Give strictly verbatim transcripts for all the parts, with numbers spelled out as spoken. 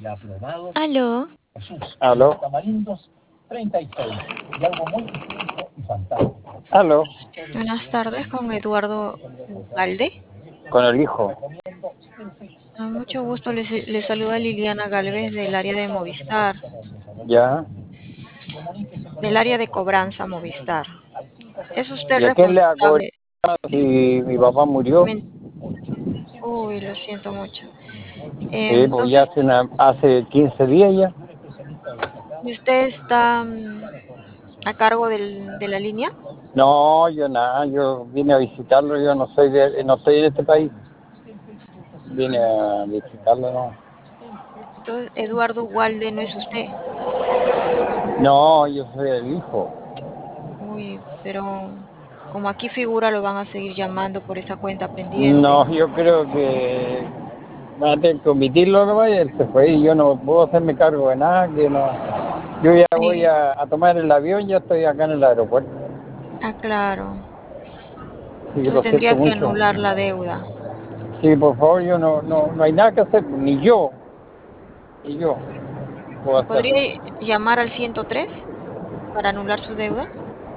Aló, Aló. Aló. buenas tardes con Eduardo Galde. Con el hijo. A mucho gusto, le, le saluda Liliana Galvez del área de Movistar, Ya. del área de cobranza Movistar. ¿Es usted ¿Y a quién le hago responsable? si mi papá murió? Men- Uy, lo siento mucho. Sí, pues ya Entonces, hace, una, hace quince días ya. ¿usted está mm, a cargo del, de la línea? No, yo nada, yo vine a visitarlo, yo no soy de, no estoy en este país. Vine a visitarlo, no. Entonces, Eduardo Galde no es usted. No, yo soy el hijo. Uy, pero como aquí figura, lo van a seguir llamando por esa cuenta pendiente. No, yo creo que va a tener que omitirlo nomás y él se fue y yo no puedo hacerme cargo de nada, que no. Yo ya voy Sí, a, a tomar el avión, ya estoy acá en el aeropuerto. ah, claro. Sí, Entonces lo siento tendría que mucho. anular la deuda. Sí, por favor, yo no, no, no hay nada que hacer, ni yo, ni yo puedo hacerlo. ¿Podría llamar al ciento tres para anular su deuda?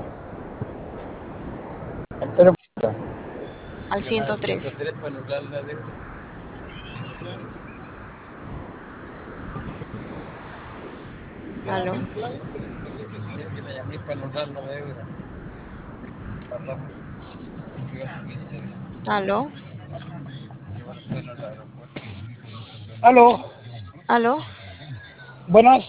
Pero, Al llamar ciento al tres. ciento tres para anular la deuda. ¿Aló? Que la llamé para anular la deuda. ¿Aló? Aló, ¿Aló? buenas.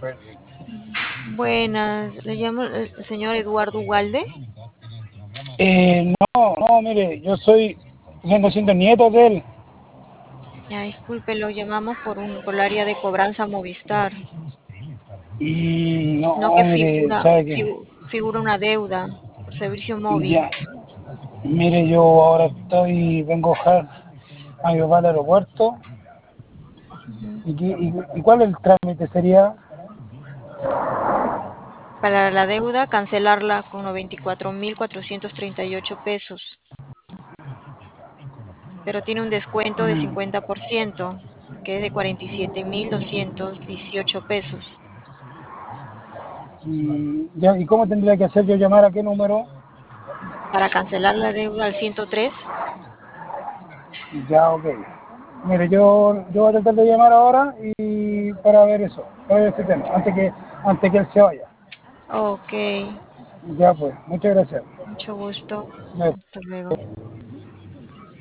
Buenas, le llamo el señor Eduardo Ugalde. Eh, no, no, mire, yo soy, vengo siendo nieto de él. Ya, disculpe, lo llamamos por un por el área de cobranza Movistar. Y No no, que mire, figura, ¿sabe qué? figu- figura una deuda por servicio móvil. Ya, mire, yo ahora estoy, vengo a dejar a mi papá al aeropuerto. Ujú. ¿Y, qué- y, y cuál es el trámite? Sería, Para la deuda, cancelarla con noventa y cuatro mil cuatrocientos treinta y ocho pesos, pero tiene un descuento de mm, cincuenta por ciento, que es de cuarenta y siete mil doscientos dieciocho pesos. y, ya, ¿y cómo tendría que hacer yo llamar a qué número? Para cancelar la deuda al ciento tres. Ya, ok. Mire, yo, yo voy a tratar de llamar ahora y para ver eso, para ver ese tema, antes que, antes que él se vaya. Ok, Ya pues, muchas gracias. mucho gusto. Ya. Hasta luego.